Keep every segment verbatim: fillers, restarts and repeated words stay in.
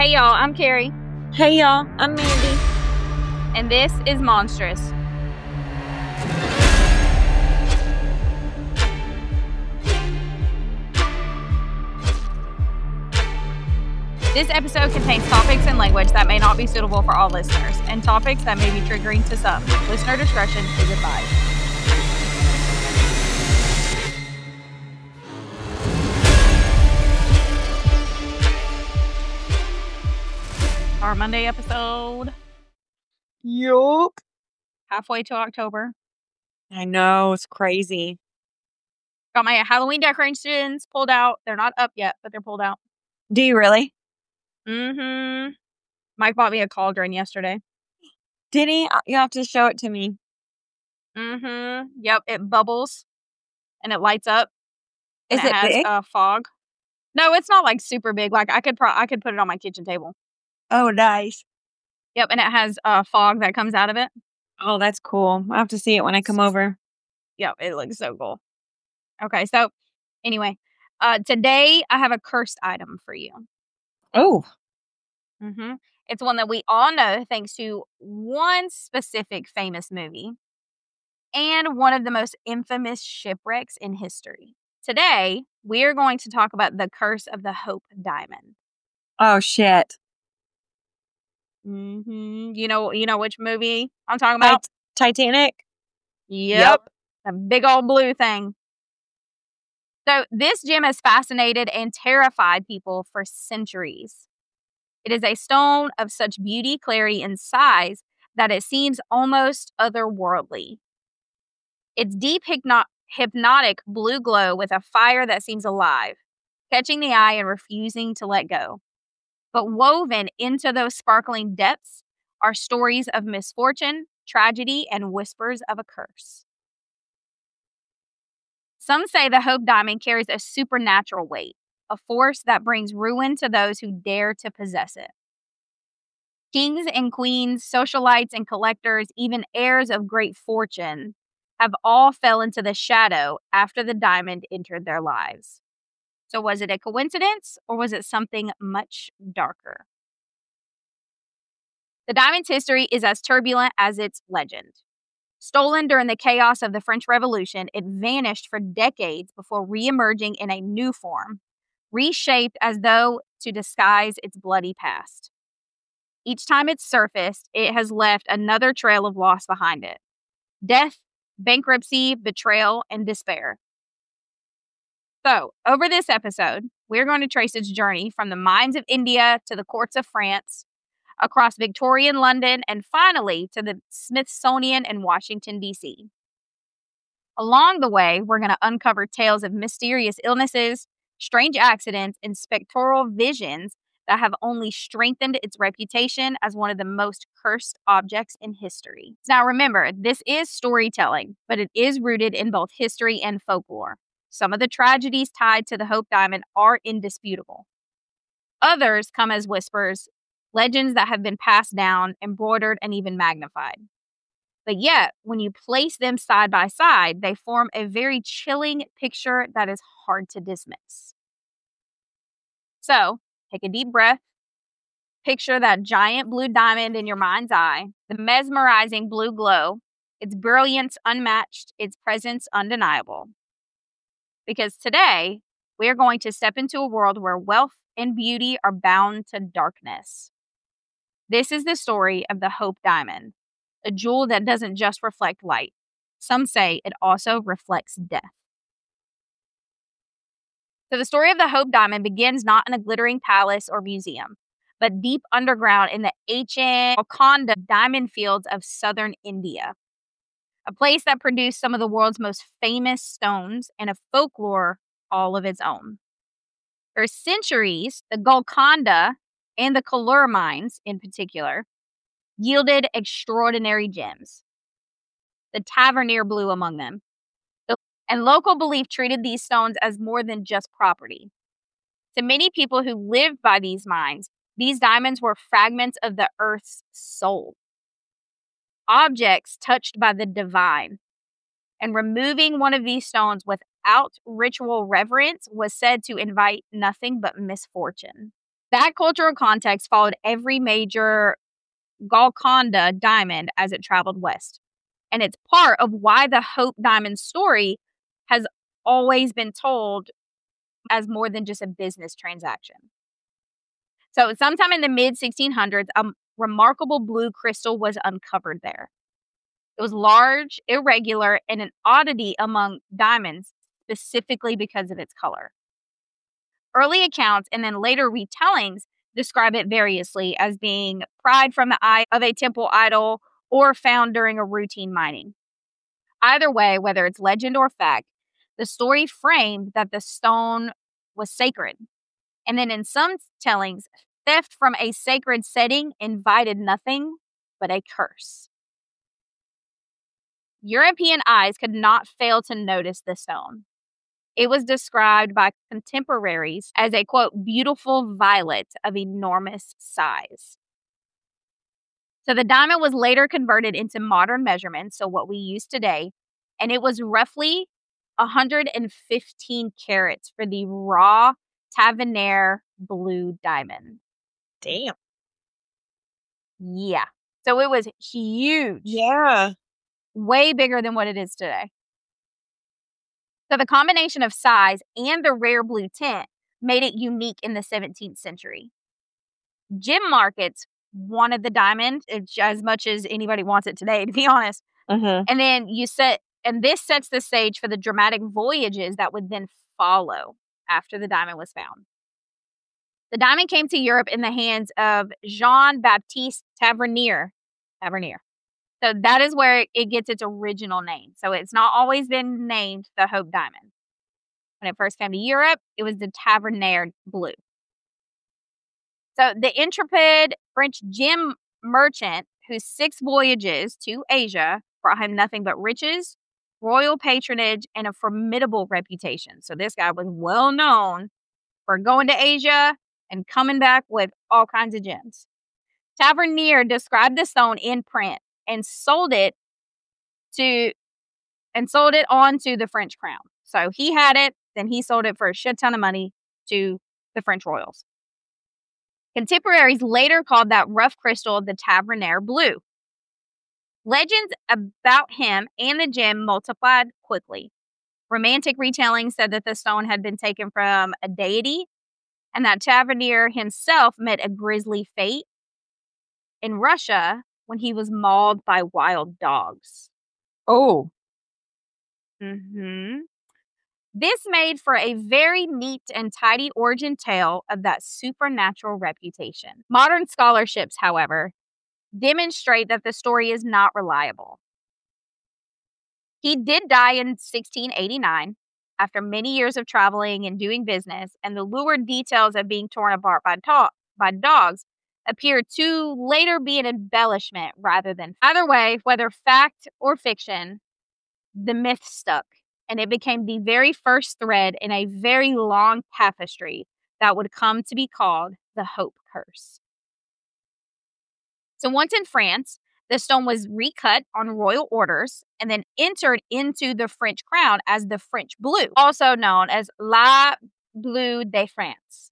Hey y'all, I'm Carrie. Hey y'all, I'm Mandy. And this is Monstrous. This episode contains topics and language that may not be suitable for all listeners, and topics that may be triggering to some. Listener discretion is advised. Our Monday episode. Yup. Halfway to October. I know, it's crazy. Got my Halloween decorations pulled out. They're not up yet, but they're pulled out. Do you really? Mm-hmm. Mike bought me a cauldron yesterday. Did he? You have to show it to me. Mm-hmm. Yep, it bubbles and it lights up. Is and it, it has big? a fog. No, it's not like super big. Like I could pro- I could put it on my kitchen table. Oh, nice. Yep, and it has a uh, fog that comes out of it. Oh, that's cool. I'll have to see it when I come over. Yep, it looks so cool. Okay, so anyway, uh, today I have a cursed item for you. Oh. Mm-hmm. It's one that we all know thanks to one specific famous movie and one of the most infamous shipwrecks in history. Today, we are going to talk about the curse of the Hope Diamond. Oh, shit. Mm-hmm. You know, you know which movie I'm talking about? Tit- Titanic? Yep. Yep. A big old blue thing. So this gem has fascinated and terrified people for centuries. It is a stone of such beauty, clarity, and size that it seems almost otherworldly. Its deep hypno- hypnotic blue glow with a fire that seems alive, catching the eye and refusing to let go. But woven into those sparkling depths are stories of misfortune, tragedy, and whispers of a curse. Some say the Hope Diamond carries a supernatural weight, a force that brings ruin to those who dare to possess it. Kings and queens, socialites and collectors, even heirs of great fortune, have all fell into the shadow after the diamond entered their lives. So was it a coincidence, or was it something much darker? The diamond's history is as turbulent as its legend. Stolen during the chaos of the French Revolution, it vanished for decades before re-emerging in a new form, reshaped as though to disguise its bloody past. Each time it's surfaced, it has left another trail of loss behind it. Death, bankruptcy, betrayal, and despair. So, over this episode, we're going to trace its journey from the mines of India to the courts of France, across Victorian London, and finally to the Smithsonian in Washington, D C. Along the way, we're going to uncover tales of mysterious illnesses, strange accidents, and spectral visions that have only strengthened its reputation as one of the most cursed objects in history. Now remember, this is storytelling, but it is rooted in both history and folklore. Some of the tragedies tied to the Hope Diamond are indisputable. Others come as whispers, legends that have been passed down, embroidered, and even magnified. But yet, when you place them side by side, they form a very chilling picture that is hard to dismiss. So, take a deep breath. Picture that giant blue diamond in your mind's eye, the mesmerizing blue glow, its brilliance unmatched, its presence undeniable. Because today, we are going to step into a world where wealth and beauty are bound to darkness. This is the story of the Hope Diamond, a jewel that doesn't just reflect light. Some say it also reflects death. So the story of the Hope Diamond begins not in a glittering palace or museum, but deep underground in the ancient Golconda diamond fields of southern India, a place that produced some of the world's most famous stones and a folklore all of its own. For centuries, the Golconda and the Kollur mines in particular yielded extraordinary gems, the Tavernier blue among them. And local belief treated these stones as more than just property. To many people who lived by these mines, these diamonds were fragments of the earth's soul, objects touched by the divine. And removing one of these stones without ritual reverence was said to invite nothing but misfortune. That cultural context followed every major Golconda diamond as it traveled west. And it's part of why the Hope Diamond story has always been told as more than just a business transaction. So sometime in the mid sixteen hundreds, a remarkable blue crystal was uncovered there. It was large, irregular, and an oddity among diamonds, specifically because of its color. Early accounts and then later retellings describe it variously as being pried from the eye of a temple idol or found during a routine mining. Either way, whether it's legend or fact, the story framed that the stone was sacred. And then in some tellings, theft from a sacred setting invited nothing but a curse. European eyes could not fail to notice the stone. It was described by contemporaries as a, quote, beautiful violet of enormous size. So the diamond was later converted into modern measurements, so what we use today, and it was roughly one hundred fifteen carats for the raw Tavernier blue diamond. Damn. Yeah. So it was huge. Yeah. Way bigger than what it is today. So the combination of size and the rare blue tint made it unique in the seventeenth century. Gem markets wanted the diamond as much as anybody wants it today, to be honest. Uh-huh. And then you set, and this sets the stage for the dramatic voyages that would then follow after the diamond was found. The diamond came to Europe in the hands of Jean-Baptiste Tavernier. Tavernier. So that is where it gets its original name. So it's not always been named the Hope Diamond. When it first came to Europe, it was the Tavernier blue. So the intrepid French gem merchant whose six voyages to Asia brought him nothing but riches, royal patronage, and a formidable reputation. So this guy was well known for going to Asia and coming back with all kinds of gems. Tavernier described the stone in print and sold it to and sold it on to the French crown. So he had it, then he sold it for a shit ton of money to the French royals. Contemporaries later called that rough crystal the Tavernier blue. Legends about him and the gem multiplied quickly. Romantic retelling said that the stone had been taken from a deity and that Tavernier himself met a grisly fate in Russia when he was mauled by wild dogs. Oh. Mm-hmm. This made for a very neat and tidy origin tale of that supernatural reputation. Modern scholarships, however, demonstrate that the story is not reliable. He did die in sixteen eighty-nine after many years of traveling and doing business, and the lurid details of being torn apart by, to- by dogs appear to later be an embellishment rather than. Either way, whether fact or fiction, the myth stuck, and it became the very first thread in a very long tapestry that would come to be called the Hope Curse. So once in France, the stone was recut on royal orders and then entered into the French crown as the French blue, also known as La Bleu de France.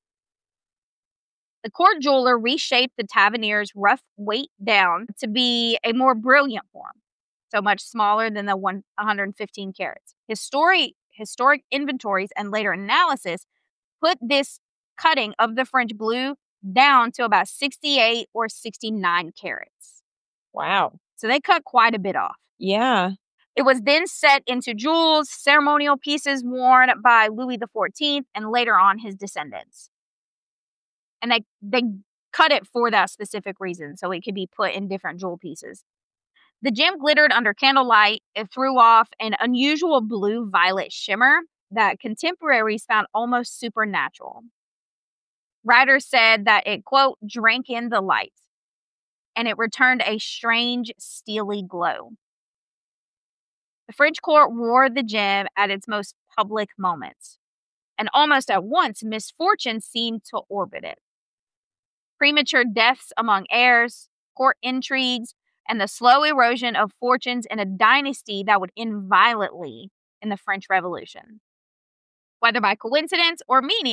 The court jeweler reshaped the Tavernier's rough weight down to be a more brilliant form, so much smaller than the one hundred fifteen carats. Historic, historic inventories and later analysis put this cutting of the French blue down to about sixty-eight or sixty-nine carats. Wow. So they cut quite a bit off. Yeah. It was then set into jewels, ceremonial pieces worn by Louis the fourteenth and later on his descendants. And they, they cut it for that specific reason, so it could be put in different jewel pieces. The gem glittered under candlelight. It threw off an unusual blue-violet shimmer that contemporaries found almost supernatural. Writers said that it, quote, drank in the light, and it returned a strange, steely glow. The French court wore the gem at its most public moments, and almost at once misfortune seemed to orbit it. Premature deaths among heirs, court intrigues, and the slow erosion of fortunes in a dynasty that would end violently in the French Revolution. Whether by coincidence or meaning,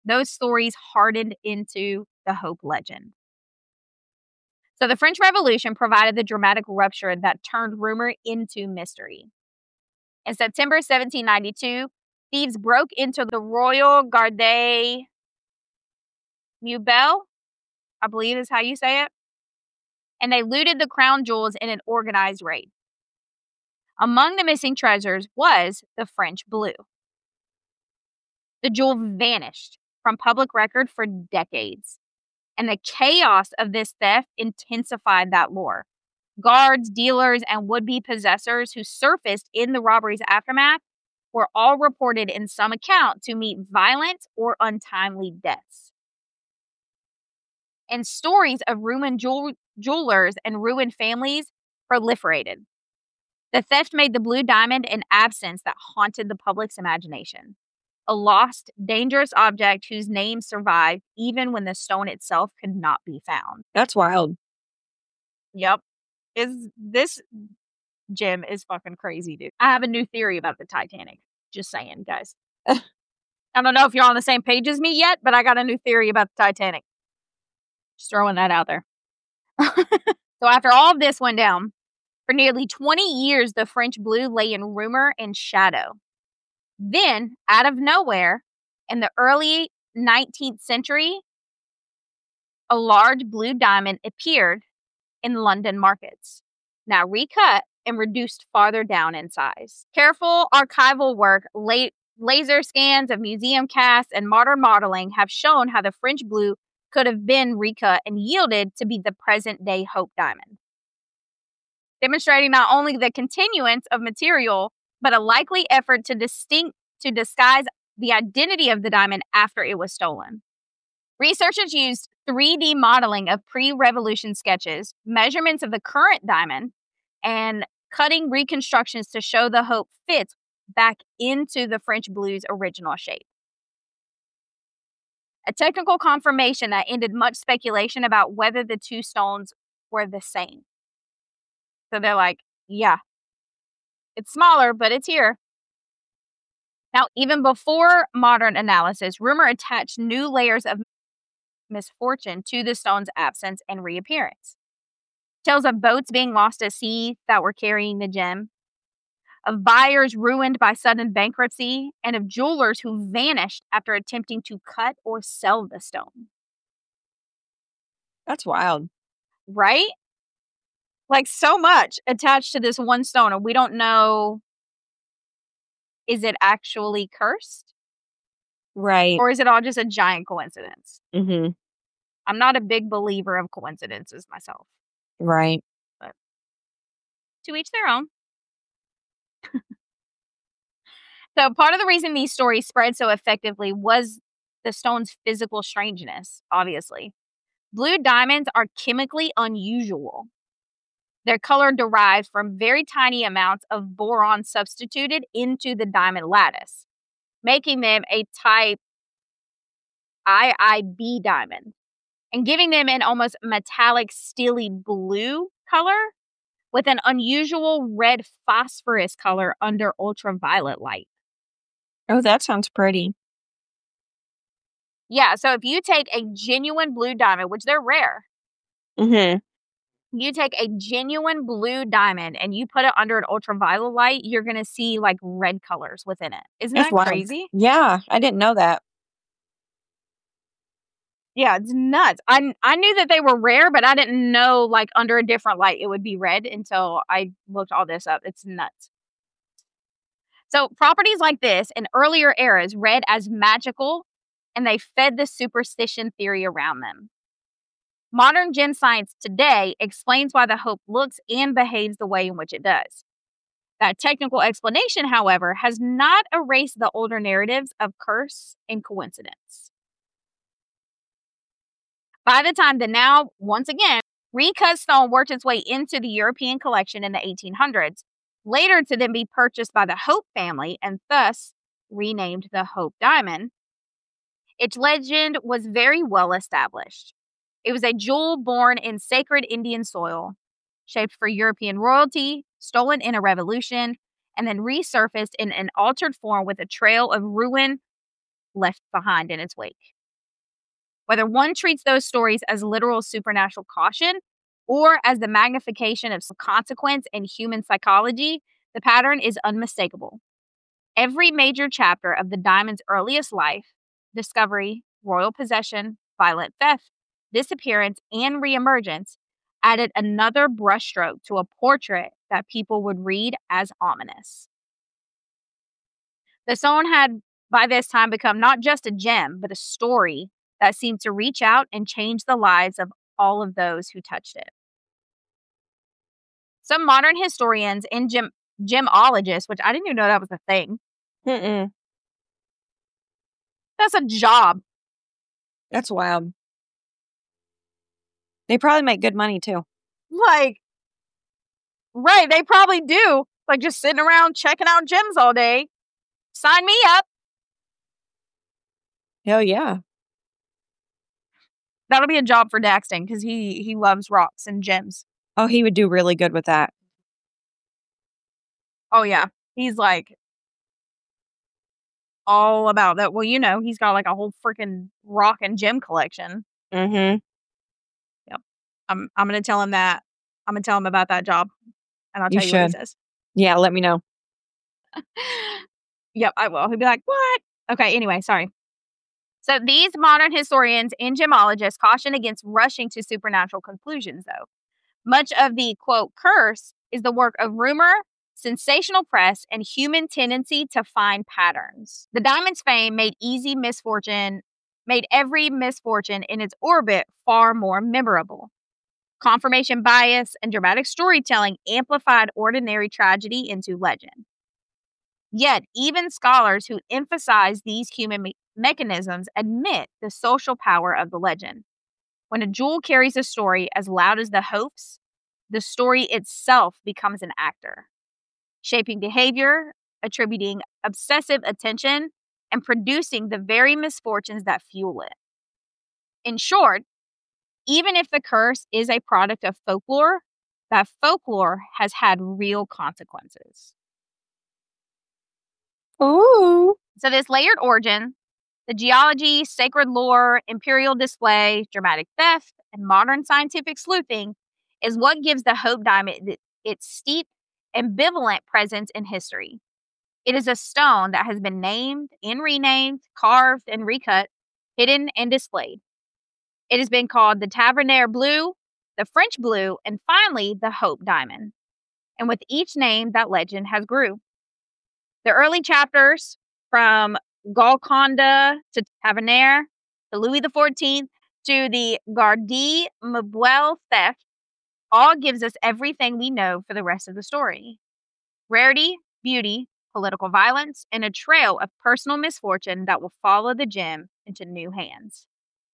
those stories hardened into the Hope legend. So the French Revolution provided the dramatic rupture that turned rumor into mystery. In September seventeen ninety-two, thieves broke into the Royal Garde Meuble, I believe is how you say it, and they looted the crown jewels in an organized raid. Among the missing treasures was the French blue. The jewel vanished from public record for decades, and the chaos of this theft intensified that lore. Guards, dealers, and would-be possessors who surfaced in the robbery's aftermath were all reported in some account to meet violent or untimely deaths. And stories of ruined jewel- jewelers and ruined families proliferated. The theft made the blue diamond an absence that haunted the public's imagination. A lost, dangerous object whose name survived even when the stone itself could not be found. That's wild. Yep. Is this gem is fucking crazy, dude. I have a new theory about the Titanic. Just saying, guys. I don't know if you're on the same page as me yet, but I got a new theory about the Titanic. Just throwing that out there. So after all of this went down, for nearly twenty years, the French blue lay in rumor and shadow. Then, out of nowhere, in the early nineteenth century, a large blue diamond appeared in London markets, now recut and reduced farther down in size. Careful archival work, la- laser scans of museum casts, and modern modeling have shown how the French blue could have been recut and yielded to be the present-day Hope diamond, demonstrating not only the continuance of material, but a likely effort to distinct to disguise the identity of the diamond after it was stolen. Researchers used three D modeling of pre-revolution sketches, measurements of the current diamond, and cutting reconstructions to show the Hope fits back into the French blue's original shape. A technical confirmation that ended much speculation about whether the two stones were the same. So they're like, yeah, it's smaller, but it's here. Now, even before modern analysis, rumor attached new layers of misfortune to the stone's absence and reappearance. Tales of boats being lost at sea that were carrying the gem, of buyers ruined by sudden bankruptcy, and of jewelers who vanished after attempting to cut or sell the stone. That's wild. Right? Like, so much attached to this one stone, and we don't know, is it actually cursed? Right. Or is it all just a giant coincidence? Mm-hmm. I'm not a big believer of coincidences myself. Right. But to each their own. So part of the reason these stories spread so effectively was the stone's physical strangeness, obviously. Blue diamonds are chemically unusual. Their color derives from very tiny amounts of boron substituted into the diamond lattice, making them a type I I B diamond and giving them an almost metallic steely blue color with an unusual red phosphorus color under ultraviolet light. Oh, that sounds pretty. Yeah, so if you take a genuine blue diamond, which they're rare, Mm-hmm. you take a genuine blue diamond and you put it under an ultraviolet light, you're going to see like red colors within it. Isn't That's that wild. crazy? Yeah, I didn't know that. Yeah, it's nuts. I, I knew that they were rare, but I didn't know like under a different light it would be red until I looked all this up. It's nuts. So properties like this in earlier eras read as magical, and they fed the superstition theory around them. Modern gem science today explains why the Hope looks and behaves the way in which it does. That technical explanation, however, has not erased the older narratives of curse and coincidence. By the time the now, once again, recut stone worked its way into the European collection in the eighteen hundreds, later to then be purchased by the Hope family and thus renamed the Hope Diamond, its legend was very well established. It was a jewel born in sacred Indian soil, shaped for European royalty, stolen in a revolution, and then resurfaced in an altered form with a trail of ruin left behind in its wake. Whether one treats those stories as literal supernatural caution or as the magnification of some consequence in human psychology, the pattern is unmistakable. Every major chapter of the diamond's earliest life, discovery, royal possession, violent theft, disappearance, and reemergence, added another brushstroke to a portrait that people would read as ominous. The stone had by this time become not just a gem, but a story that seemed to reach out and change the lives of all of those who touched it. Some modern historians and gem- gemologists, which I didn't even know that was a thing. Mm-mm. That's a job. That's wild. They probably make good money too. Like, right, they probably do. Like, just sitting around checking out gems all day. Sign me up. Hell yeah. That'll be a job for Daxton because he, he loves rocks and gems. Oh, he would do really good with that. Oh, yeah. He's like all about that. Well, you know, he's got like a whole freaking rock and gem collection. Mm-hmm. Yep. I'm I'm gonna tell him that. I'm gonna tell him about that job. And I'll You tell you what he should. says. Yeah, let me know. Yep, I will. He'll be like, what? Okay, anyway, sorry. So these modern historians and gemologists caution against rushing to supernatural conclusions, though. Much of the, quote, curse is the work of rumor, sensational press, and human tendency to find patterns. The diamond's fame made easy misfortune, made every misfortune in its orbit far more memorable. Confirmation bias and dramatic storytelling amplified ordinary tragedy into legend. Yet, even scholars who emphasize these human me- mechanisms admit the social power of the legend. When a jewel carries a story as loud as the hopes, the story itself becomes an actor, shaping behavior, attributing obsessive attention, and producing the very misfortunes that fuel it. In short, even if the curse is a product of folklore, that folklore has had real consequences. Ooh. So this layered origin, the geology, sacred lore, imperial display, dramatic theft, and modern scientific sleuthing is what gives the Hope Diamond its steep, ambivalent presence in history. It is a stone that has been named and renamed, carved and recut, hidden and displayed. It has been called the Tavernier Blue, the French Blue, and finally the Hope Diamond. And with each name, that legend has grew. The early chapters, from Golconda to Tavernier to Louis the fourteenth to the Gardie Meuble theft, all gives us everything we know for the rest of the story. Rarity, beauty, political violence, and a trail of personal misfortune that will follow the gem into new hands.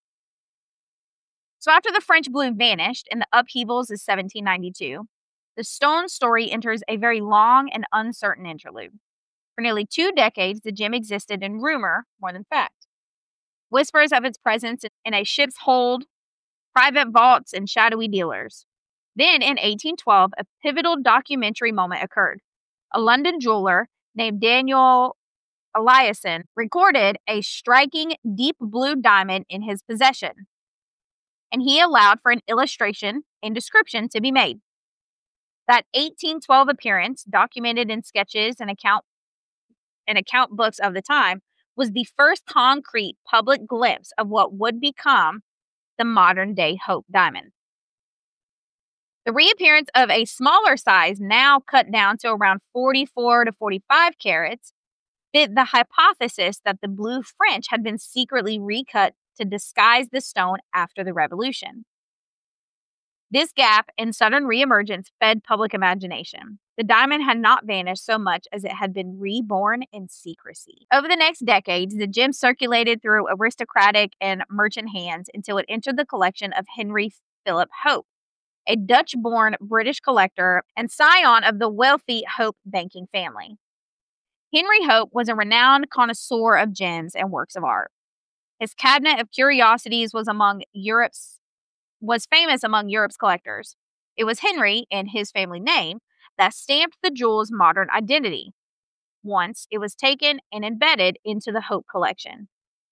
So after the French Blue vanished in the upheavals of seventeen ninety-two, the stone story enters a very long and uncertain interlude. For nearly two decades, the gem existed in rumor more than fact. Whispers of its presence in a ship's hold, private vaults, and shadowy dealers. Then, in eighteen twelve, a pivotal documentary moment occurred. A London jeweler named Daniel Eliasson recorded a striking deep blue diamond in his possession, and he allowed for an illustration and description to be made. That eighteen twelve appearance, documented in sketches and account and account books of the time, was the first concrete public glimpse of what would become the modern-day Hope Diamond. The reappearance of a smaller size, now cut down to around forty-four to forty-five carats, fit the hypothesis that the blue French had been secretly recut to disguise the stone after the Revolution. This gap in sudden reemergence fed public imagination. The diamond had not vanished so much as it had been reborn in secrecy. Over the next decades, the gem circulated through aristocratic and merchant hands until it entered the collection of Henry Philip Hope, a Dutch-born British collector and scion of the wealthy Hope banking family. Henry Hope was a renowned connoisseur of gems and works of art. His cabinet of curiosities was among Europe's was famous among Europe's collectors. It was Henry, and his family name, that stamped the jewel's modern identity. Once it was taken and embedded into the Hope collection.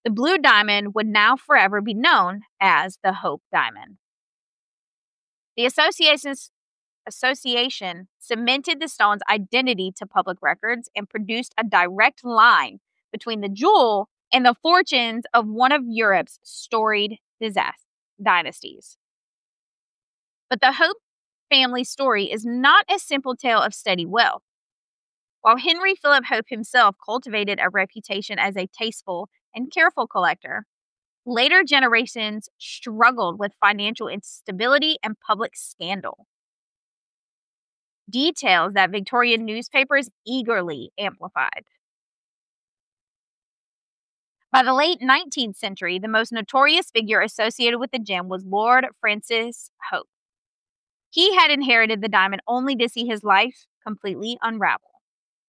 The blue diamond would now forever be known as the Hope Diamond. The association's association cemented the stone's identity to public records and produced a direct line between the jewel and the fortunes of one of Europe's storied disaster dynasties. But the Hope family story is not a simple tale of steady wealth. While Henry Philip Hope himself cultivated a reputation as a tasteful and careful collector, later generations struggled with financial instability and public scandal. Details that Victorian newspapers eagerly amplified. By the late nineteenth century, the most notorious figure associated with the gem was Lord Francis Hope. He had inherited the diamond only to see his life completely unravel.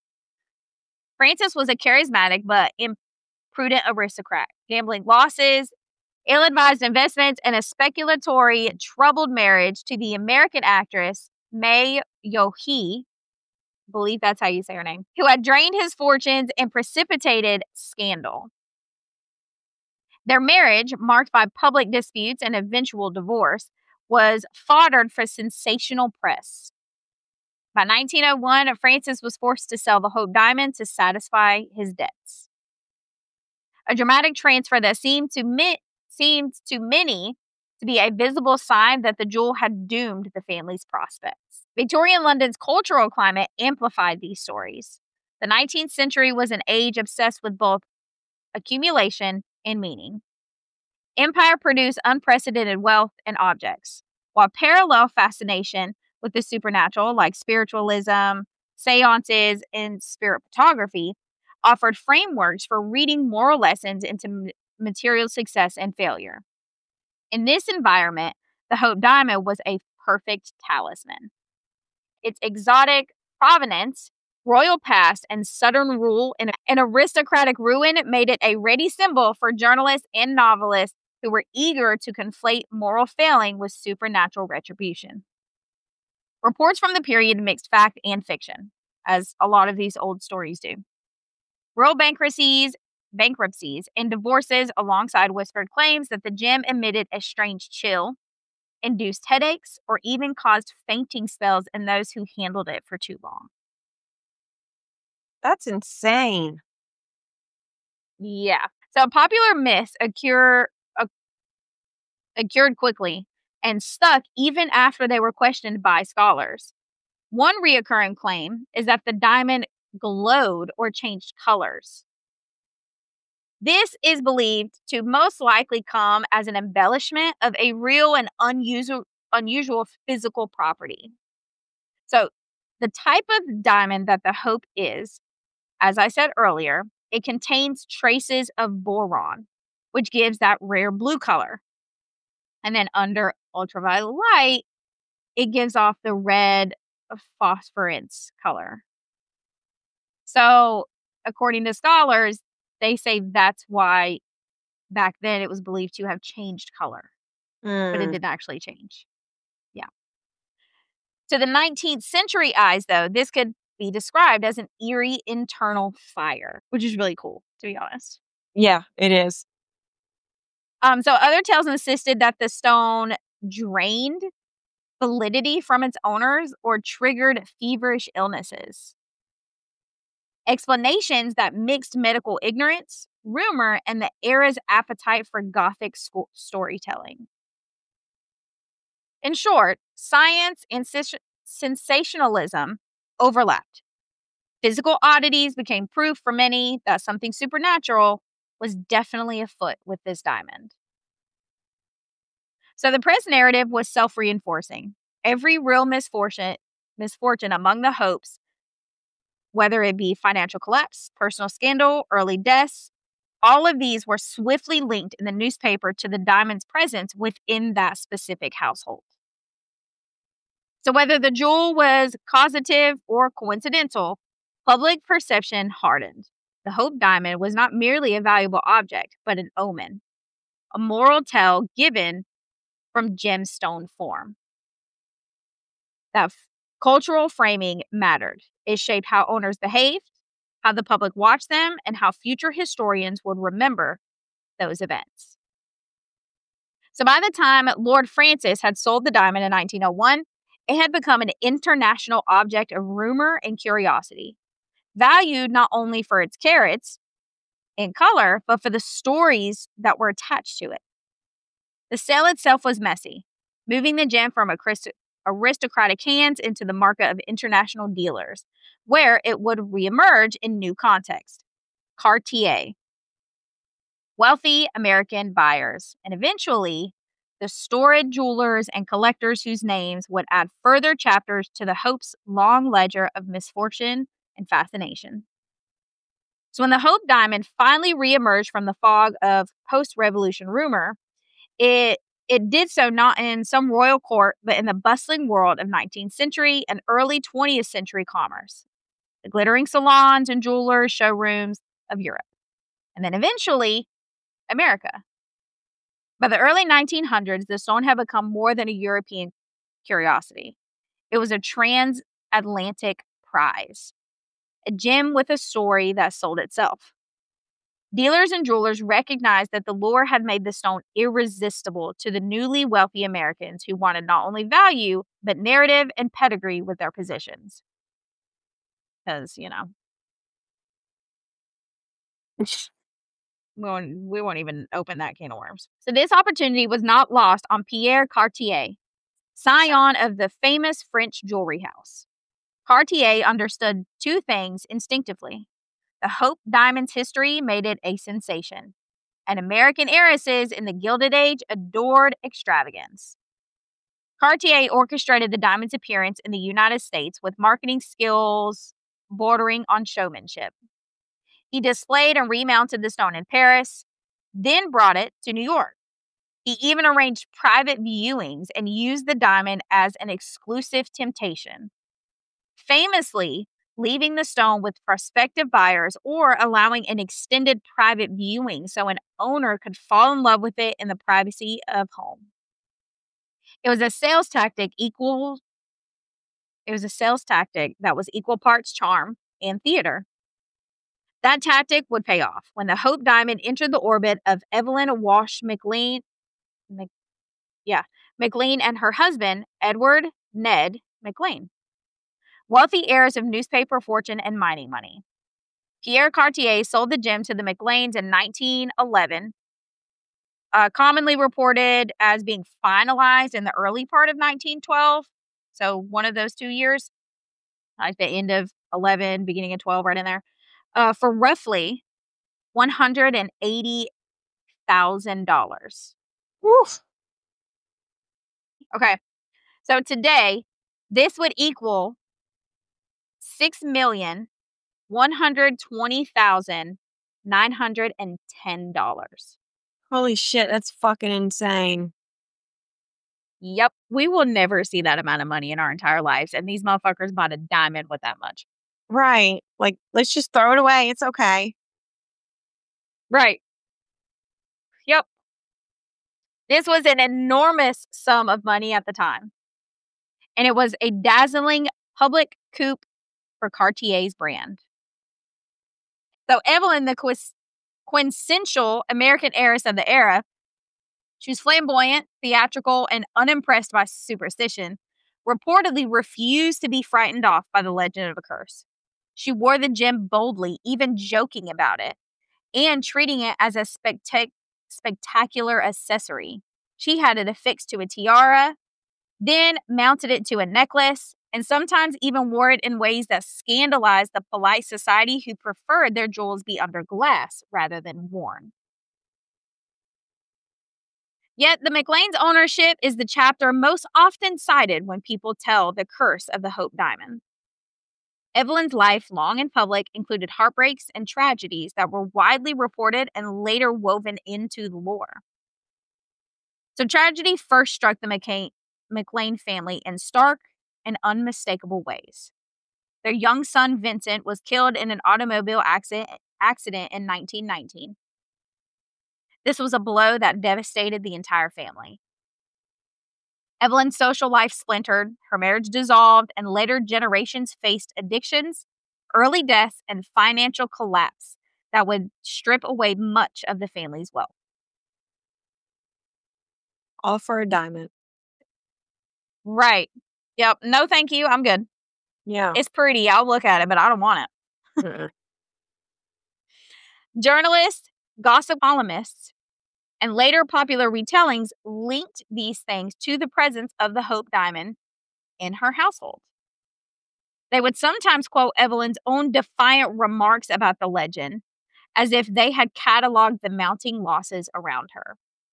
Francis was a charismatic but imprudent aristocrat, gambling losses, ill-advised investments, and a speculatory, troubled marriage to the American actress May Yohe, I believe that's how you say her name, who had drained his fortunes and precipitated scandal. Their marriage, marked by public disputes and eventual divorce, was foddered for sensational press. By nineteen oh one, Francis was forced to sell the Hope Diamond to satisfy his debts. A dramatic transfer that seemed to, mi- seemed to many to be a visible sign that the jewel had doomed the family's prospects. Victorian London's cultural climate amplified these stories. The nineteenth century was an age obsessed with both accumulation and meaning. Empire produced unprecedented wealth and objects, while parallel fascination with the supernatural, like spiritualism, seances, and spirit photography, offered frameworks for reading moral lessons into material success and failure. In this environment, the Hope Diamond was a perfect talisman. Its exotic provenance, royal past, and southern rule in an aristocratic ruin made it a ready symbol for journalists and novelists who were eager to conflate moral failing with supernatural retribution. Reports from the period mixed fact and fiction, as a lot of these old stories do. Royal bankruptcies, bankruptcies, and divorces alongside whispered claims that the gem emitted a strange chill, induced headaches, or even caused fainting spells in those who handled it for too long. That's insane. Yeah. So popular myths occur, occurred quickly and stuck even after they were questioned by scholars. One reoccurring claim is that the diamond glowed or changed colors. This is believed to most likely come as an embellishment of a real and unusual, unusual physical property. So, the type of diamond that the Hope is, as I said earlier, it contains traces of boron, which gives that rare blue color. And then under ultraviolet light, it gives off the red phosphorence color. So, according to scholars, they say that's why back then it was believed to have changed color, Mm. but it didn't actually change. Yeah. To the nineteenth century eyes, though, this could be described as an eerie internal fire, which is really cool, to be honest. Yeah, it is. Um, so other tales insisted that the stone drained validity from its owners or triggered feverish illnesses. Explanations that mixed medical ignorance, rumor, and the era's appetite for Gothic sco- storytelling. In short, science and sis- sensationalism overlapped. Physical oddities became proof for many that something supernatural was definitely afoot with this diamond. So the press narrative was self-reinforcing. Every real misfortune, misfortune among the Hopes, whether it be financial collapse, personal scandal, early deaths, all of these were swiftly linked in the newspaper to the diamond's presence within that specific household. So whether the jewel was causative or coincidental, public perception hardened. The Hope Diamond was not merely a valuable object, but an omen, a moral tale given from gemstone form. That f- cultural framing mattered. It shaped how owners behaved, how the public watched them, and how future historians would remember those events. So by the time Lord Francis had sold the diamond in nineteen oh one, it had become an international object of rumor and curiosity, valued not only for its carats and color, but for the stories that were attached to it. The sale itself was messy, moving the gem from aristocratic hands into the market of international dealers, where it would reemerge in new context. Cartier. Wealthy American buyers, and eventually the storied jewelers and collectors whose names would add further chapters to the Hope's long ledger of misfortune and fascination. So when the Hope diamond finally reemerged from the fog of post-revolution rumor, it it did so not in some royal court, but in the bustling world of nineteenth century and early twentieth century commerce, the glittering salons and jewelers' showrooms of Europe, and then eventually America. By the early nineteen hundreds, the stone had become more than a European curiosity. It was a transatlantic prize, a gem with a story that sold itself. Dealers and jewelers recognized that the lure had made the stone irresistible to the newly wealthy Americans who wanted not only value, but narrative and pedigree with their possessions. Because, you know, we won't, we won't even open that can of worms. So this opportunity was not lost on Pierre Cartier, scion of the famous French jewelry house. Cartier understood two things instinctively. The Hope diamond's history made it a sensation, and American heiresses in the Gilded Age adored extravagance. Cartier orchestrated the diamond's appearance in the United States with marketing skills bordering on showmanship. He displayed and remounted the stone in Paris, then brought it to New York. He even arranged private viewings and used the diamond as an exclusive temptation, famously leaving the stone with prospective buyers or allowing an extended private viewing so an owner could fall in love with it in the privacy of home. It was a sales tactic equal it was a sales tactic that was equal parts charm and theater. That tactic would pay off when the Hope diamond entered the orbit of Evelyn Wash McLean, Mc, yeah, McLean and her husband, Edward Ned McLean, wealthy heirs of newspaper fortune and mining money. Pierre Cartier sold the gem to the McLeans in nineteen eleven, uh, commonly reported as being finalized in the early part of nineteen twelve. So one of those two years, like the end of eleven, beginning of twelve, right in there, uh, for roughly one hundred eighty thousand dollars. Woof. Okay, so today, this would equal six million one hundred twenty thousand nine hundred ten dollars. Holy shit, that's fucking insane. Yep, we will never see that amount of money in our entire lives, and these motherfuckers bought a diamond with that much. Right. Like, let's just throw it away. It's okay. Right. Yep. This was an enormous sum of money at the time, and it was a dazzling public coup for Cartier's brand. So Evelyn, the quis- quintessential American heiress of the era, she was flamboyant, theatrical, and unimpressed by superstition, reportedly refused to be frightened off by the legend of a curse. She wore the gem boldly, even joking about it, and treating it as a spectac- spectacular accessory. She had it affixed to a tiara, then mounted it to a necklace, and sometimes even wore it in ways that scandalized the polite society who preferred their jewels be under glass rather than worn. Yet the McLean's ownership is the chapter most often cited when people tell the curse of the Hope diamond. Evelyn's life, long in public, included heartbreaks and tragedies that were widely reported and later woven into the lore. So tragedy first struck the McCain, McLean family in stark and unmistakable ways. Their young son, Vincent, was killed in an automobile accident, accident in nineteen nineteen. This was a blow that devastated the entire family. Evelyn's social life splintered, her marriage dissolved, and later generations faced addictions, early deaths, and financial collapse that would strip away much of the family's wealth. All for a diamond. Right. Yep. No, thank you. I'm good. Yeah. It's pretty. I'll look at it, but I don't want it. Mm-mm. Journalists, gossip columnists, and later popular retellings linked these things to the presence of the Hope Diamond in her household. They would sometimes quote Evelyn's own defiant remarks about the legend as if they had cataloged the mounting losses around her.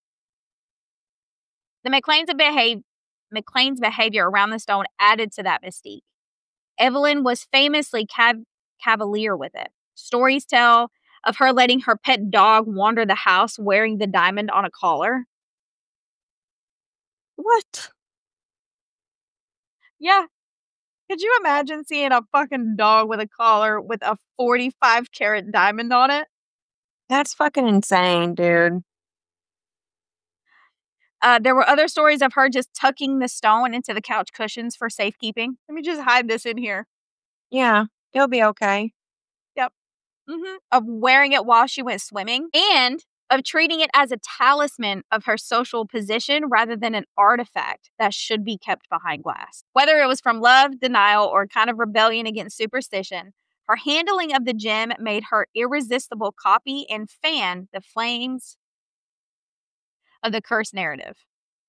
The McLean's, behave- McLean's behavior around the stone added to that mystique. Evelyn was famously cav- cavalier with it. Stories tell of her letting her pet dog wander the house wearing the diamond on a collar. What? Yeah. Could you imagine seeing a fucking dog with a collar with a forty-five carat diamond on it? That's fucking insane, dude. Uh, there were other stories of her just tucking the stone into the couch cushions for safekeeping. Let me just hide this in here. Yeah, it'll be okay. Yep. Mm-hmm. Of wearing it while she went swimming and of treating it as a talisman of her social position rather than an artifact that should be kept behind glass. Whether it was from love, denial, or kind of rebellion against superstition, her handling of the gem made her irresistible copy and fan the flames of the curse narrative.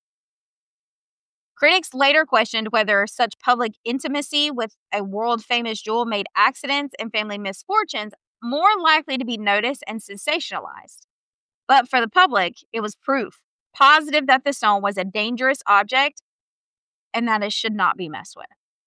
Critics later questioned whether such public intimacy with a world-famous jewel made accidents and family misfortunes more likely to be noticed and sensationalized. But for the public, it was proof positive that the stone was a dangerous object and that it should not be messed with.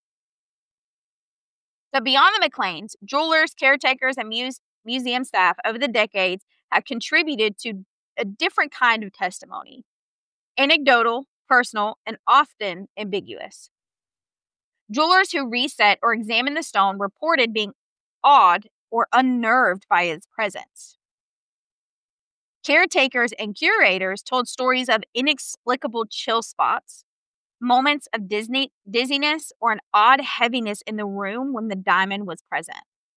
So beyond the McLeans, jewelers, caretakers, and muse- museum staff over the decades have contributed to a different kind of testimony. Anecdotal, personal, and often ambiguous. Jewelers who reset or examined the stone reported being awed or unnerved by its presence. Caretakers and curators told stories of inexplicable chill spots, moments of Disney, dizziness, or an odd heaviness in the room when the diamond was present.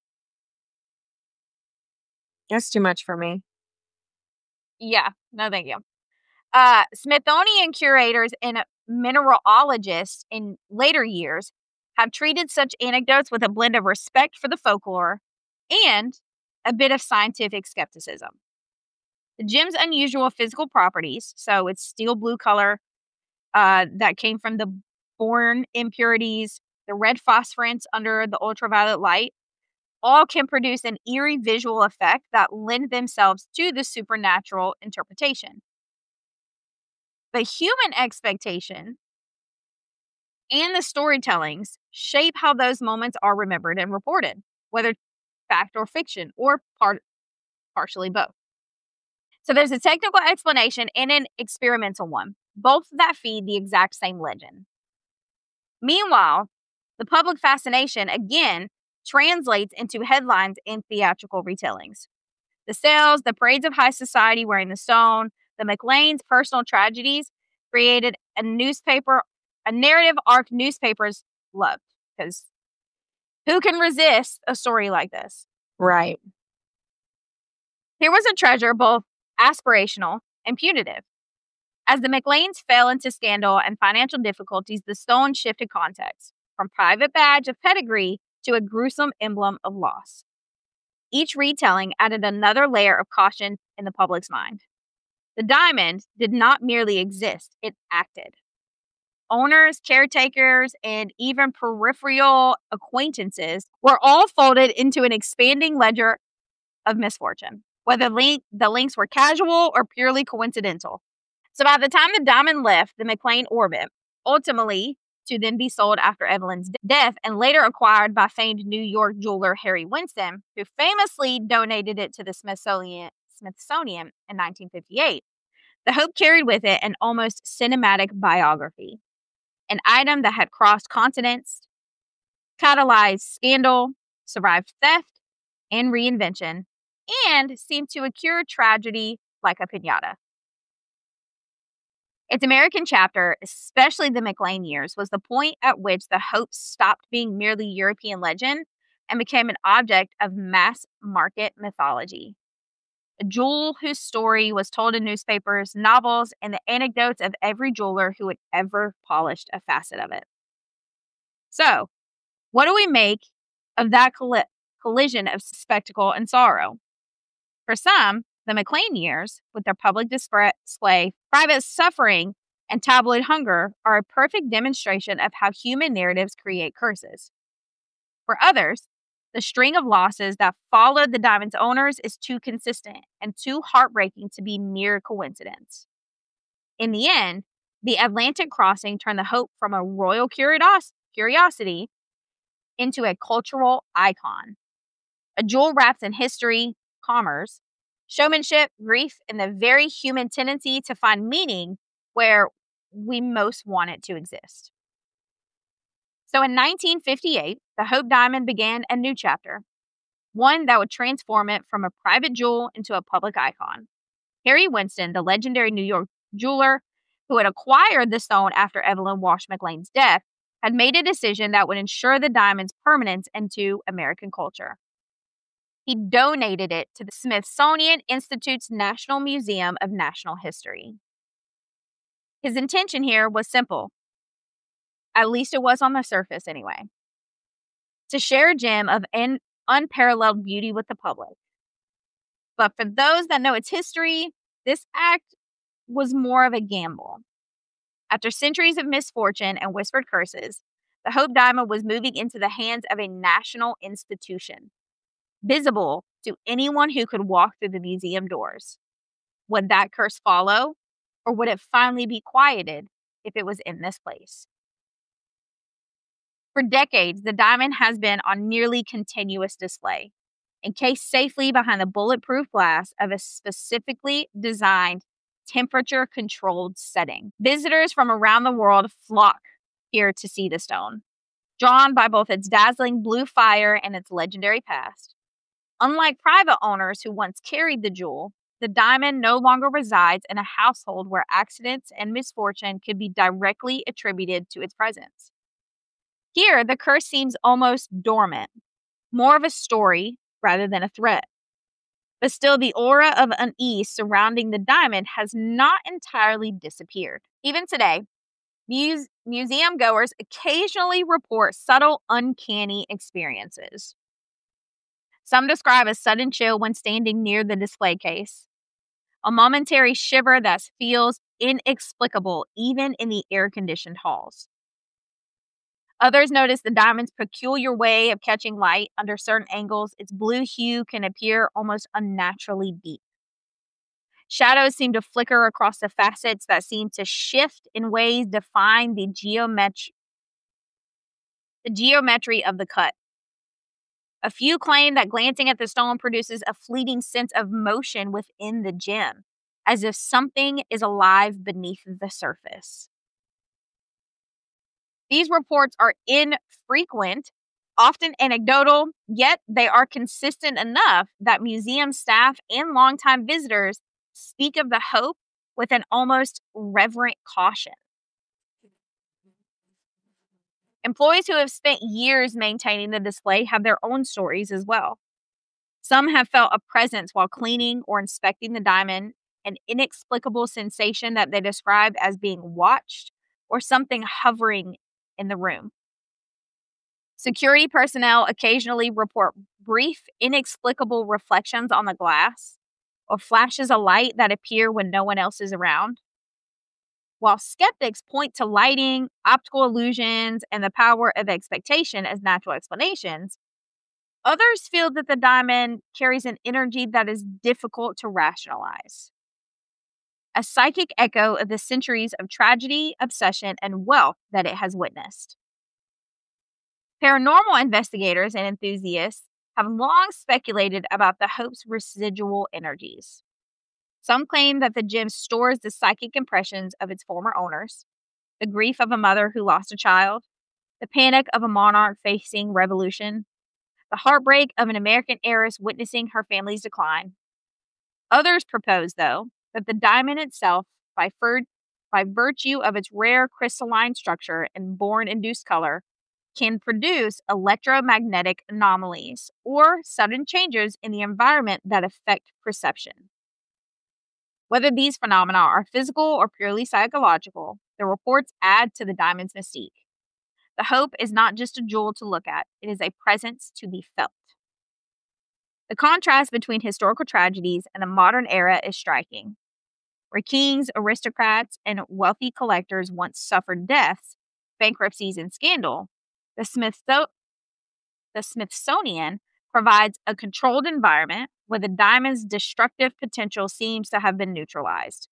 That's too much for me. Yeah, no thank you. Uh, Smithsonian curators and mineralogists in later years have treated such anecdotes with a blend of respect for the folklore and a bit of scientific skepticism. The gem's unusual physical properties, so its steel blue color uh, that came from the born impurities, the red phosphorants under the ultraviolet light, all can produce an eerie visual effect that lend themselves to the supernatural interpretation. But human expectation and the storytellings shape how those moments are remembered and reported, whether fact or fiction, or part, partially both. So there's a technical explanation and an experimental one, both that feed the exact same legend. Meanwhile, the public fascination, again, translates into headlines and theatrical retellings. The sales, the parades of high society wearing the stone, the McLean's personal tragedies created a newspaper, a narrative arc newspapers loved. Because who can resist a story like this? Right. Here was a treasure both aspirational and punitive. As the McLeans fell into scandal and financial difficulties, the stone shifted context from private badge of pedigree to a gruesome emblem of loss. Each retelling added another layer of caution in the public's mind. The diamond did not merely exist, it acted. Owners, caretakers, and even peripheral acquaintances were all folded into an expanding ledger of misfortune, whether link, the links were casual or purely coincidental. So by the time the diamond left the McLean orbit, ultimately to then be sold after Evelyn's death and later acquired by famed New York jeweler Harry Winston, who famously donated it to the Smithsonian, Smithsonian in nineteen fifty-eight, the Hope carried with it an almost cinematic biography, an item that had crossed continents, catalyzed scandal, survived theft and reinvention, and seemed to cure tragedy like a piñata. Its American chapter, especially the McLean years, was the point at which the Hope stopped being merely European legend and became an object of mass market mythology. a jewel whose story was told in newspapers, novels, and the anecdotes of every jeweler who had ever polished a facet of it. So, what do we make of that colli- collision of spectacle and sorrow? For some, the McLean years, with their public display, private suffering, and tabloid hunger, are a perfect demonstration of how human narratives create curses. For others, the string of losses that followed the diamond's owners is too consistent and too heartbreaking to be mere coincidence. In the end, the Atlantic crossing turned the hope from a royal curios- curiosity into a cultural icon. A jewel wrapped in history, commerce, showmanship, grief, and the very human tendency to find meaning where we most want it to exist. So in nineteen fifty-eight, the Hope Diamond began a new chapter, one that would transform it from a private jewel into a public icon. Harry Winston, the legendary New York jeweler who had acquired the stone after Evelyn Wash McLean's death, had made a decision that would ensure the diamond's permanence into American culture. He donated it to the Smithsonian Institute's National Museum of National History. His intention here was simple. At least it was on the surface anyway. To share a gem of an unparalleled beauty with the public. But for those that know its history, this act was more of a gamble. After centuries of misfortune and whispered curses, the Hope Diamond was moving into the hands of a national institution, visible to anyone who could walk through the museum doors. Would that curse follow, or would it finally be quieted if it was in this place? For decades, the diamond has been on nearly continuous display, encased safely behind the bulletproof glass of a specifically designed, temperature-controlled setting. Visitors from around the world flock here to see the stone, drawn by both its dazzling blue fire and its legendary past. Unlike private owners who once carried the jewel, the diamond no longer resides in a household where accidents and misfortune could be directly attributed to its presence. Here, the curse seems almost dormant, more of a story rather than a threat. But still, the aura of unease surrounding the diamond has not entirely disappeared. Even today, muse- museum goers occasionally report subtle, uncanny experiences. Some describe a sudden chill when standing near the display case, a momentary shiver that feels inexplicable even in the air-conditioned halls. Others notice the diamond's peculiar way of catching light under certain angles. Its blue hue can appear almost unnaturally deep. Shadows seem to flicker across the facets that seem to shift in ways defying the, geomet- the geometry of the cut. A few claim that glancing at the stone produces a fleeting sense of motion within the gem, as if something is alive beneath the surface. These reports are infrequent, often anecdotal, yet they are consistent enough that museum staff and longtime visitors speak of the hope with an almost reverent caution. Employees who have spent years maintaining the display have their own stories as well. Some have felt a presence while cleaning or inspecting the diamond, an inexplicable sensation that they describe as being watched or something hovering in the room. Security personnel occasionally report brief, inexplicable reflections on the glass or flashes of light that appear when no one else is around. While skeptics point to lighting, optical illusions, and the power of expectation as natural explanations, others feel that the diamond carries an energy that is difficult to rationalize. A psychic echo of the centuries of tragedy, obsession, and wealth that it has witnessed. Paranormal investigators and enthusiasts have long speculated about the Hope's residual energies. Some claim that the gem stores the psychic impressions of its former owners, the grief of a mother who lost a child, the panic of a monarch facing revolution, the heartbreak of an American heiress witnessing her family's decline. Others propose, though, that the diamond itself, by, fir- by virtue of its rare crystalline structure and born-induced color, can produce electromagnetic anomalies or sudden changes in the environment that affect perception. Whether these phenomena are physical or purely psychological, the reports add to the diamond's mystique. The Hope is not just a jewel to look at, it is a presence to be felt. The contrast between historical tragedies and the modern era is striking. Where kings, aristocrats, and wealthy collectors once suffered deaths, bankruptcies, and scandal, the, Smithso- the Smithsonian provides a controlled environment where the diamond's destructive potential seems to have been neutralized.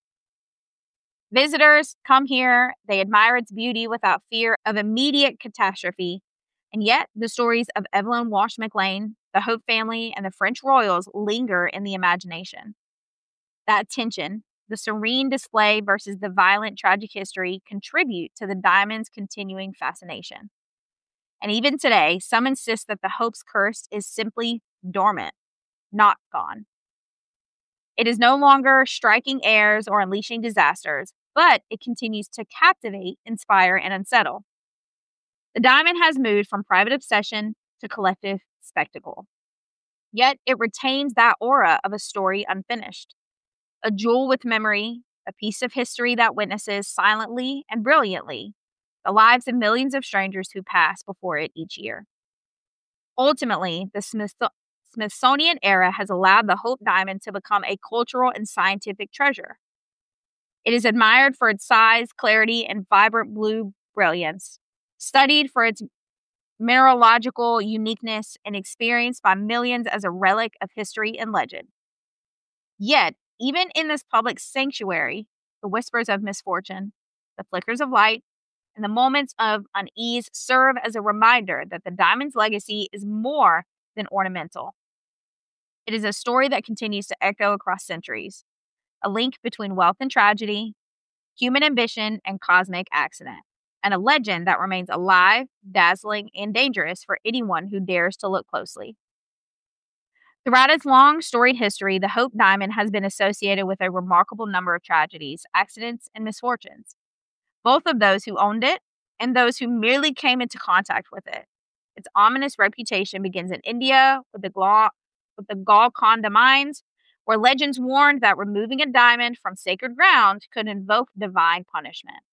Visitors come here, they admire its beauty without fear of immediate catastrophe, and yet the stories of Evelyn Wash McLean, the Hope family, and the French royals linger in the imagination. That tension, the serene display versus the violent, tragic history, contribute to the diamond's continuing fascination. And even today, some insist that the Hope's curse is simply dormant, not gone. It is no longer striking heirs or unleashing disasters, but it continues to captivate, inspire, and unsettle. The diamond has moved from private obsession to collective spectacle. Yet it retains that aura of a story unfinished. A jewel with memory, a piece of history that witnesses silently and brilliantly the lives of millions of strangers who pass before it each year. Ultimately, the Smith- Smithsonian era has allowed the Hope Diamond to become a cultural and scientific treasure. It is admired for its size, clarity, and vibrant blue brilliance, studied for its mineralogical uniqueness, and experienced by millions as a relic of history and legend. Yet, even in this public sanctuary, the whispers of misfortune, the flickers of light, and the moments of unease serve as a reminder that the diamond's legacy is more than ornamental. It is a story that continues to echo across centuries, a link between wealth and tragedy, human ambition and cosmic accident, and a legend that remains alive, dazzling, and dangerous for anyone who dares to look closely. Throughout its long, storied history, the Hope Diamond has been associated with a remarkable number of tragedies, accidents, and misfortunes, both of those who owned it and those who merely came into contact with it. Its ominous reputation begins in India with the, Gla- with the Golconda mines, where legends warned that removing a diamond from sacred ground could invoke divine punishment.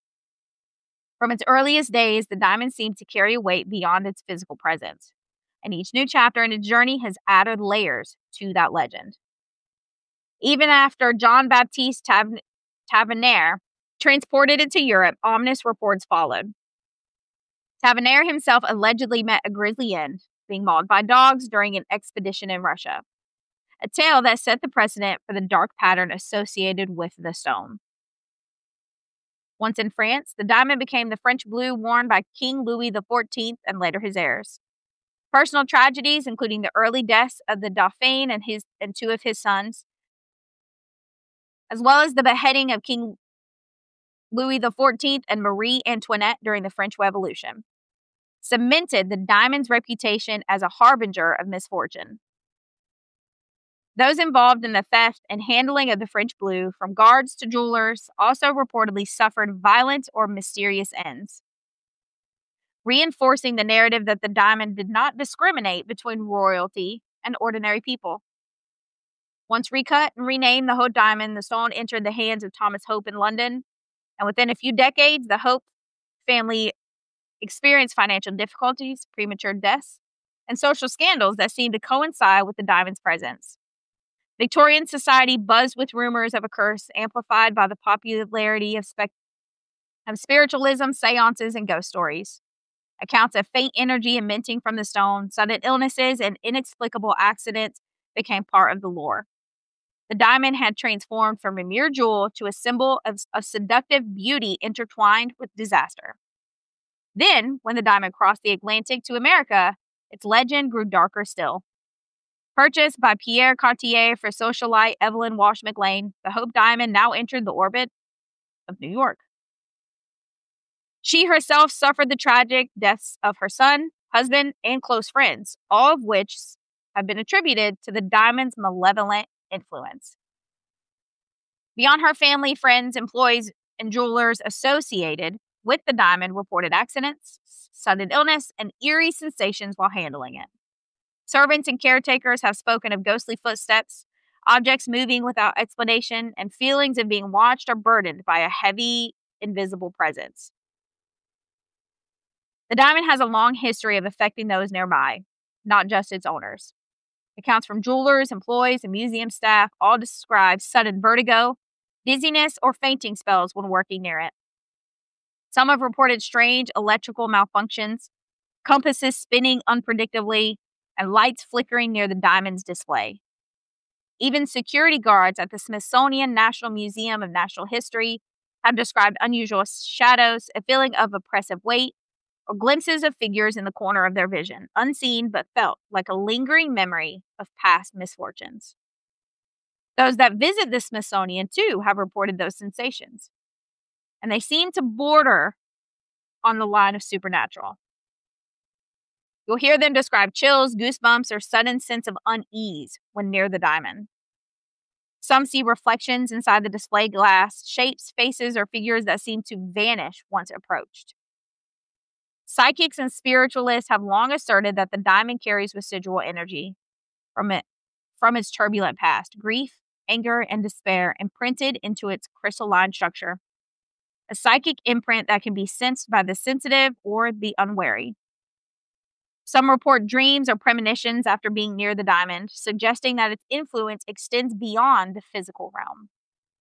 From its earliest days, the diamond seemed to carry a weight beyond its physical presence, and each new chapter in its journey has added layers to that legend. Even after John Baptiste Tav- Tavernier transported it to Europe, ominous reports followed. Tavernier himself allegedly met a grisly end, being mauled by dogs during an expedition in Russia, a tale that set the precedent for the dark pattern associated with the stone. Once in France, the diamond became the French blue worn by King Louis the fourteenth and later his heirs. Personal tragedies, including the early deaths of the Dauphin and, his, and two of his sons, as well as the beheading of King Louis the fourteenth and Marie Antoinette during the French Revolution, cemented the diamond's reputation as a harbinger of misfortune. Those involved in the theft and handling of the French blue, from guards to jewelers, also reportedly suffered violent or mysterious ends, reinforcing the narrative that the diamond did not discriminate between royalty and ordinary people. Once recut and renamed the Hope Diamond, the stone entered the hands of Thomas Hope in London, and within a few decades, the Hope family experienced financial difficulties, premature deaths, and social scandals that seemed to coincide with the diamond's presence. Victorian society buzzed with rumors of a curse, amplified by the popularity of, spe- of spiritualism, seances, and ghost stories. Accounts of faint energy emitting from the stone, sudden illnesses, and inexplicable accidents became part of the lore. The diamond had transformed from a mere jewel to a symbol of, of seductive beauty intertwined with disaster. Then, when the diamond crossed the Atlantic to America, its legend grew darker still. Purchased by Pierre Cartier for socialite Evelyn Wash McLean, the Hope Diamond now entered the orbit of New York. She herself suffered the tragic deaths of her son, husband, and close friends, all of which have been attributed to the diamond's malevolent influence. Beyond her family, friends, employees, and jewelers associated with the diamond reported accidents, sudden illness, and eerie sensations while handling it. Servants and caretakers have spoken of ghostly footsteps, objects moving without explanation, and feelings of being watched or burdened by a heavy, invisible presence. The diamond has a long history of affecting those nearby, not just its owners. Accounts from jewelers, employees, and museum staff all describe sudden vertigo, dizziness, or fainting spells when working near it. Some have reported strange electrical malfunctions, compasses spinning unpredictably, and lights flickering near the diamond's display. Even security guards at the Smithsonian National Museum of Natural History have described unusual shadows, a feeling of oppressive weight, or glimpses of figures in the corner of their vision, unseen but felt like a lingering memory of past misfortunes. Those that visit the Smithsonian, too, have reported those sensations, and they seem to border on the line of supernatural. You'll hear them describe chills, goosebumps, or sudden sense of unease when near the diamond. Some see reflections inside the display glass, shapes, faces, or figures that seem to vanish once approached. Psychics and spiritualists have long asserted that the diamond carries residual energy from it, from its turbulent past, grief, anger, and despair imprinted into its crystalline structure. A psychic imprint that can be sensed by the sensitive or the unwary. Some report dreams or premonitions after being near the diamond, suggesting that its influence extends beyond the physical realm.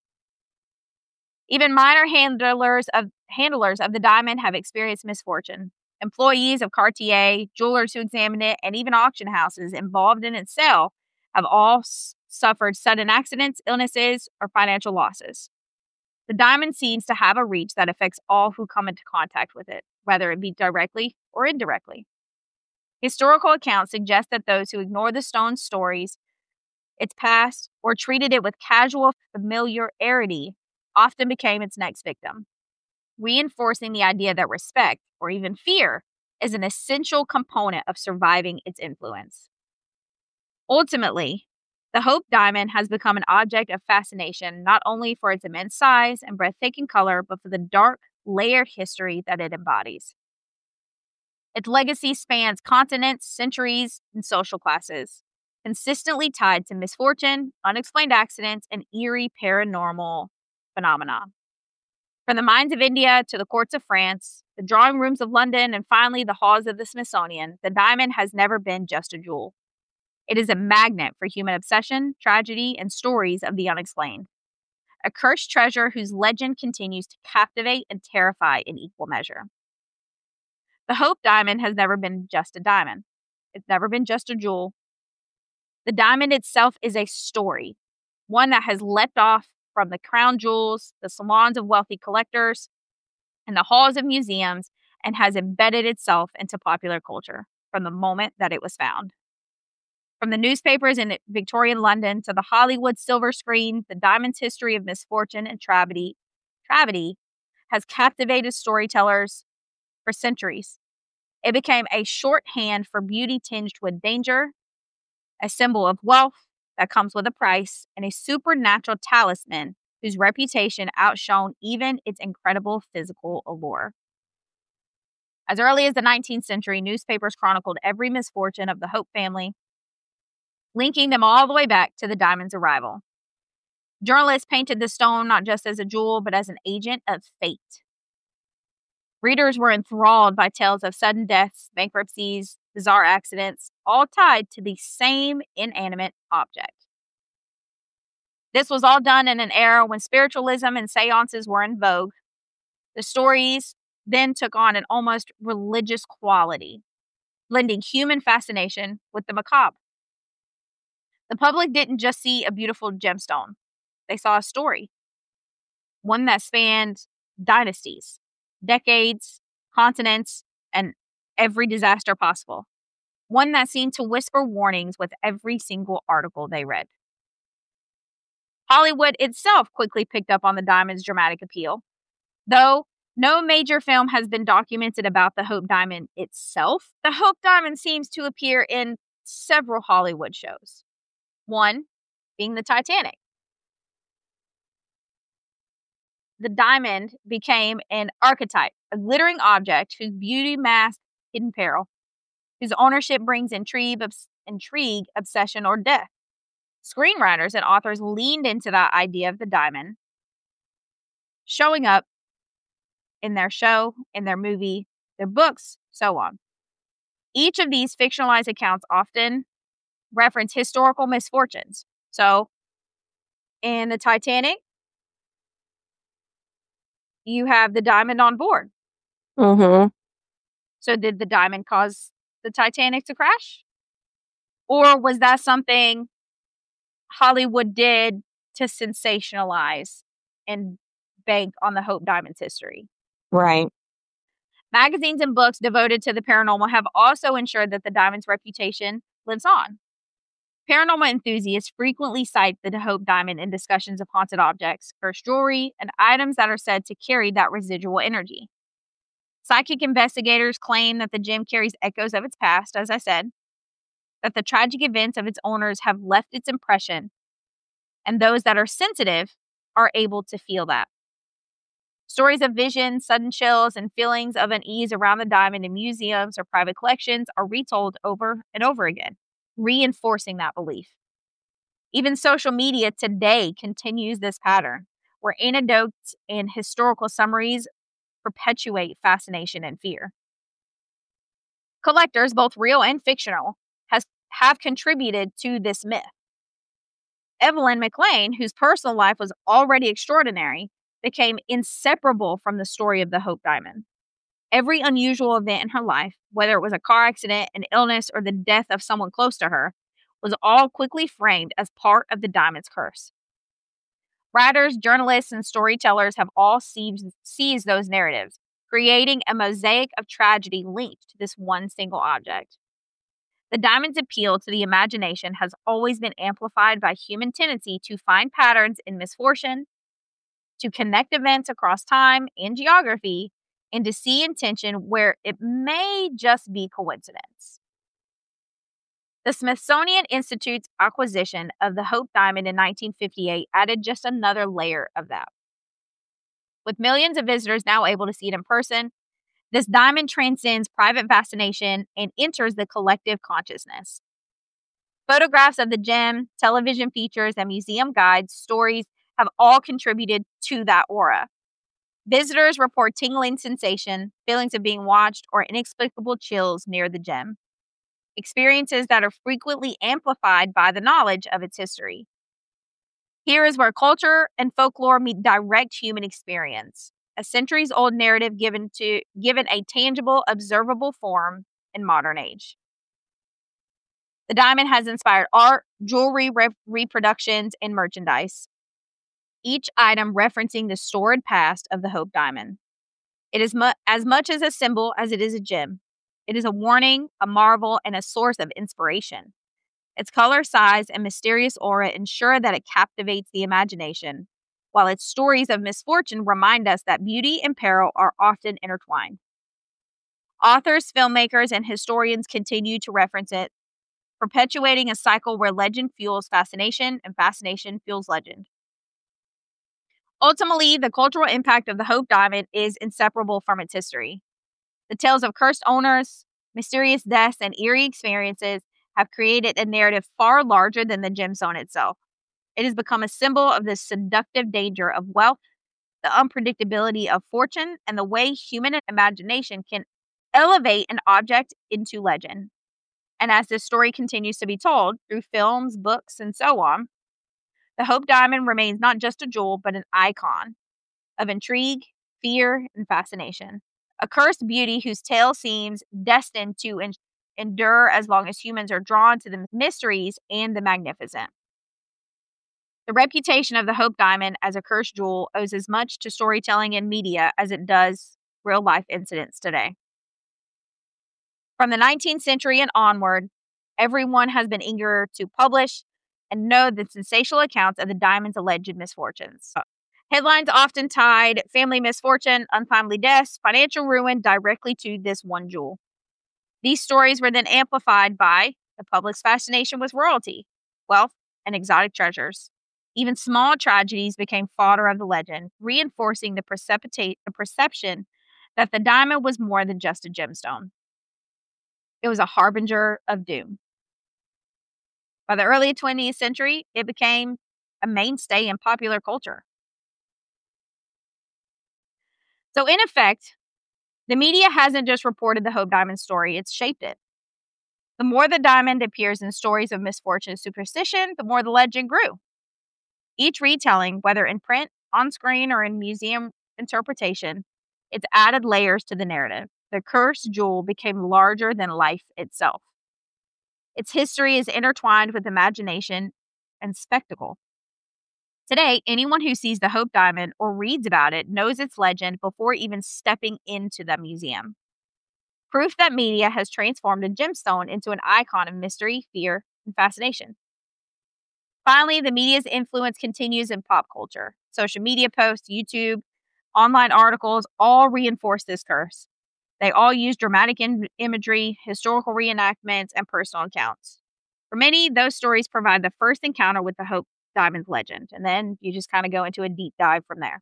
Even minor handlers of, handlers of the diamond have experienced misfortune. Employees of Cartier, jewelers who examined it, and even auction houses involved in its sale have all s- suffered sudden accidents, illnesses, or financial losses. The diamond seems to have a reach that affects all who come into contact with it, whether it be directly or indirectly. Historical accounts suggest that those who ignore the stone's stories, its past, or treated it with casual familiarity often became its next victim, reinforcing the idea that respect, or even fear, is an essential component of surviving its influence. Ultimately, the Hope Diamond has become an object of fascination not only for its immense size and breathtaking color, but for the dark, layered history that it embodies. Its legacy spans continents, centuries, and social classes, consistently tied to misfortune, unexplained accidents, and eerie paranormal phenomena. From the mines of India to the courts of France, the drawing rooms of London, and finally the halls of the Smithsonian, the diamond has never been just a jewel. It is a magnet for human obsession, tragedy, and stories of the unexplained. A cursed treasure whose legend continues to captivate and terrify in equal measure. The Hope Diamond has never been just a diamond. It's never been just a jewel. The diamond itself is a story, one that has leapt off from the crown jewels, the salons of wealthy collectors, and the halls of museums, and has embedded itself into popular culture from the moment that it was found. From the newspapers in Victorian London to the Hollywood silver screen, the diamond's history of misfortune and tragedy, tragedy has captivated storytellers for centuries. It became a shorthand for beauty tinged with danger, a symbol of wealth that comes with a price, and a supernatural talisman whose reputation outshone even its incredible physical allure. As early as the nineteenth century, newspapers chronicled every misfortune of the Hope family, linking them all the way back to the diamond's arrival. Journalists painted the stone not just as a jewel, but as an agent of fate. Readers were enthralled by tales of sudden deaths, bankruptcies, bizarre accidents, all tied to the same inanimate object. This was all done in an era when spiritualism and seances were in vogue. The stories then took on an almost religious quality, blending human fascination with the macabre. The public didn't just see a beautiful gemstone. They saw a story, one that spanned dynasties, decades, continents, and every disaster possible. One that seemed to whisper warnings with every single article they read. Hollywood itself quickly picked up on the diamond's dramatic appeal. Though no major film has been documented about the Hope Diamond itself, the Hope Diamond seems to appear in several Hollywood shows. One being the Titanic. the diamond became an archetype, a glittering object whose beauty masks hidden peril, whose ownership brings intrigue, obs- intrigue, obsession, or death. Screenwriters and authors leaned into that idea of the diamond, showing up in their show, in their movie, their books, so on. Each of these fictionalized accounts often reference historical misfortunes. So, in the Titanic, you have the diamond on board. Mm-hmm. So, did the diamond cause the Titanic to crash? Or was that something Hollywood did to sensationalize and bank on the Hope Diamond's history? Right. Magazines and books devoted to the paranormal have also ensured that the diamond's reputation lives on. Paranormal enthusiasts frequently cite the Hope Diamond in discussions of haunted objects, cursed jewelry, and items that are said to carry that residual energy. Psychic investigators claim that the gem carries echoes of its past, as I said, that the tragic events of its owners have left its impression, and those that are sensitive are able to feel that. Stories of visions, sudden chills, and feelings of unease around the diamond in museums or private collections are retold over and over again, reinforcing that belief. Even social media today continues this pattern, where anecdotes and historical summaries perpetuate fascination and fear. Collectors, both real and fictional, has, have contributed to this myth. Evelyn McLean, whose personal life was already extraordinary, became inseparable from the story of the Hope Diamond. Every unusual event in her life, whether it was a car accident, an illness, or the death of someone close to her, was all quickly framed as part of the diamond's curse. Writers, journalists, and storytellers have all seized, seized those narratives, creating a mosaic of tragedy linked to this one single object. The diamond's appeal to the imagination has always been amplified by human tendency to find patterns in misfortune, to connect events across time and geography, and to see intention where it may just be coincidence. The Smithsonian Institute's acquisition of the Hope Diamond in nineteen fifty-eight added just another layer of that. With millions of visitors now able to see it in person, this diamond transcends private fascination and enters the collective consciousness. Photographs of the gem, television features, and museum guides, stories have all contributed to that aura. Visitors report tingling sensation, feelings of being watched, or inexplicable chills near the gem. Experiences that are frequently amplified by the knowledge of its history. Here is where culture and folklore meet direct human experience, a centuries-old narrative given to given a tangible, observable form in modern age. The diamond has inspired art, jewelry rep- reproductions, and merchandise, each item referencing the storied past of the Hope Diamond. It is mu- as much as a symbol as it is a gem. It is a warning, a marvel, and a source of inspiration. Its color, size, and mysterious aura ensure that it captivates the imagination, while its stories of misfortune remind us that beauty and peril are often intertwined. Authors, filmmakers, and historians continue to reference it, perpetuating a cycle where legend fuels fascination and fascination fuels legend. Ultimately, the cultural impact of the Hope Diamond is inseparable from its history. The tales of cursed owners, mysterious deaths, and eerie experiences have created a narrative far larger than the gemstone itself. It has become a symbol of the seductive danger of wealth, the unpredictability of fortune, and the way human imagination can elevate an object into legend. And as this story continues to be told through films, books, and so on, the Hope Diamond remains not just a jewel, but an icon of intrigue, fear, and fascination. A cursed beauty whose tale seems destined to en- endure as long as humans are drawn to the mysteries and the magnificent. The reputation of the Hope Diamond as a cursed jewel owes as much to storytelling and media as it does real-life incidents today. From the nineteenth century and onward, everyone has been eager to publish and know the sensational accounts of the diamond's alleged misfortunes. Headlines often tied family misfortune, untimely deaths, financial ruin directly to this one jewel. These stories were then amplified by the public's fascination with royalty, wealth, and exotic treasures. Even small tragedies became fodder of the legend, reinforcing the, precipitate, the perception that the diamond was more than just a gemstone. It was a harbinger of doom. By the early twentieth century, it became a mainstay in popular culture. So, in effect, the media hasn't just reported the Hope Diamond story, it's shaped it. The more the diamond appears in stories of misfortune and superstition, the more the legend grew. Each retelling, whether in print, on screen, or in museum interpretation, it's added layers to the narrative. The cursed jewel became larger than life itself. Its history is intertwined with imagination and spectacle. Today, anyone who sees the Hope Diamond or reads about it knows its legend before even stepping into the museum. Proof that media has transformed a gemstone into an icon of mystery, fear, and fascination. Finally, the media's influence continues in pop culture. Social media posts, YouTube, online articles all reinforce this curse. They all use dramatic in- imagery, historical reenactments, and personal accounts. For many, those stories provide the first encounter with the Hope Diamond's legend, and then you just kind of go into a deep dive from there.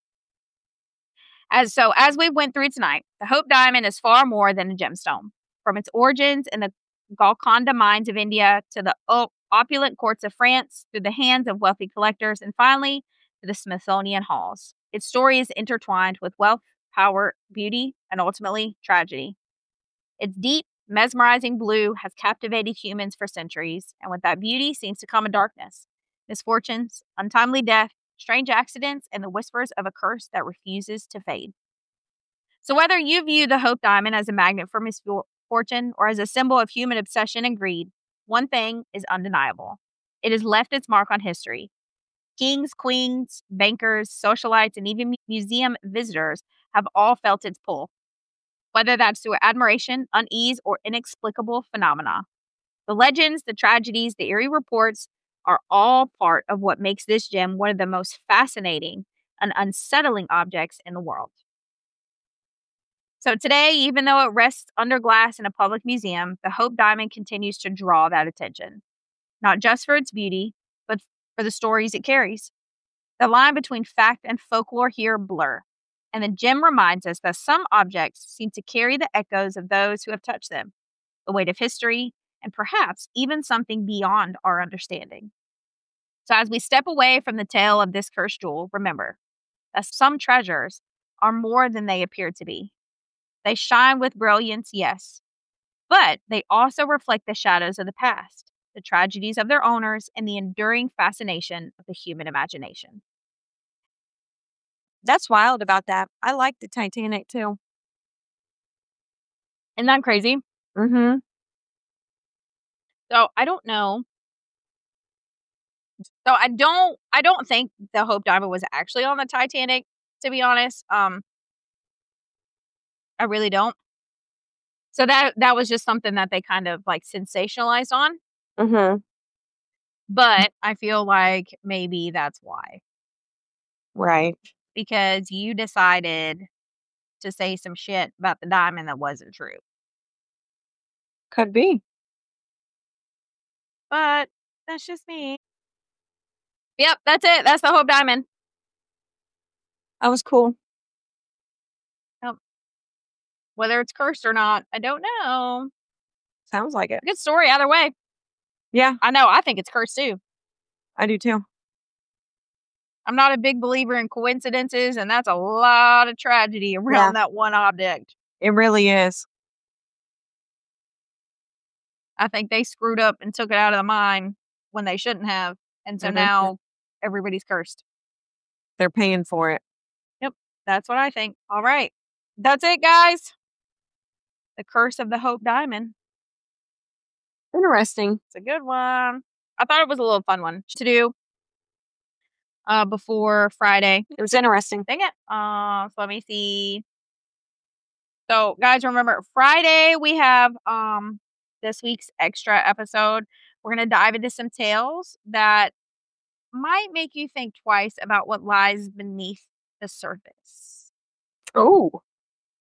As so, as we went through tonight, the Hope Diamond is far more than a gemstone. From its origins in the Golconda mines of India to the o- opulent courts of France, through the hands of wealthy collectors, and finally to the Smithsonian halls, its story is intertwined with wealth, power, beauty, and ultimately tragedy. Its deep, mesmerizing blue has captivated humans for centuries, and with that beauty seems to come a darkness, misfortunes, untimely death, strange accidents, and the whispers of a curse that refuses to fade. So whether you view the Hope Diamond as a magnet for misfortune or as a symbol of human obsession and greed, one thing is undeniable. It has left its mark on history. Kings, queens, bankers, socialites, and even museum visitors have all felt its pull, whether that's through admiration, unease, or inexplicable phenomena. The legends, the tragedies, the eerie reports are all part of what makes this gem one of the most fascinating and unsettling objects in the world. So today, even though it rests under glass in a public museum, the Hope Diamond continues to draw that attention, not just for its beauty, but for the stories it carries. The line between fact and folklore here blur, and the gem reminds us that some objects seem to carry the echoes of those who have touched them, the weight of history, and perhaps even something beyond our understanding. So as we step away from the tale of this cursed jewel, remember that some treasures are more than they appear to be. They shine with brilliance, yes, but they also reflect the shadows of the past, the tragedies of their owners, and the enduring fascination of the human imagination. That's wild about that. I like the Titanic too. Isn't that crazy? Mm-hmm. So I don't know. So I don't I don't think the Hope Diamond was actually on the Titanic, to be honest. Um I really don't. So that that was just something that they kind of like sensationalized on. Mm-hmm. But I feel like maybe that's why. Right. Because you decided to say some shit about the diamond that wasn't true. Could be. But that's just me. Yep, that's it. That's the Hope Diamond. That was cool. Yep. Whether it's cursed or not, I don't know. Sounds like it. Good story either way. Yeah, I know. I think it's cursed too. I do too. I'm not a big believer in coincidences, and that's a lot of tragedy around Yeah. that one object. It really is. I think they screwed up and took it out of the mine when they shouldn't have. And so Mhm. now everybody's cursed. They're paying for it. Yep. That's what I think. All right. That's it, guys. The Curse of the Hope Diamond. Interesting. It's a good one. I thought it was a little fun one to do uh, before Friday. It was interesting. Dang it. Uh, so let me see. So, guys, remember Friday we have um this week's extra episode. We're gonna dive into some tales that might make you think twice about what lies beneath the surface. Oh.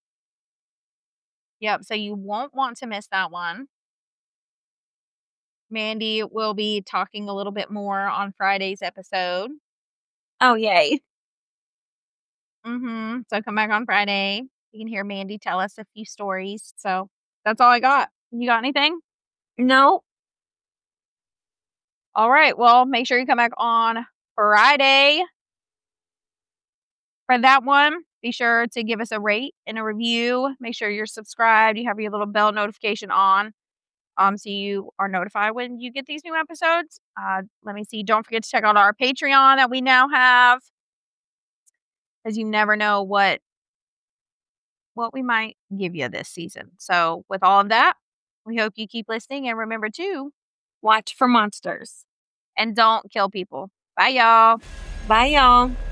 Yep. So you won't want to miss that one. Mandy will be talking a little bit more on Friday's episode. Oh, yay. Mm-hmm. So come back on Friday. You can hear Mandy tell us a few stories. So that's all I got. You got anything? No. All right. Well, make sure you come back on Friday for that one. Be sure to give us a rate and a review. Make sure you're subscribed. You have your little bell notification on. Um, so you are notified when you get these new episodes. Uh, let me see. Don't forget to check out our Patreon that we now have, because you never know what what we might give you this season. So with all of that, we hope you keep listening, and remember to Watch for monsters. and don't kill people. Bye, y'all. Bye, y'all.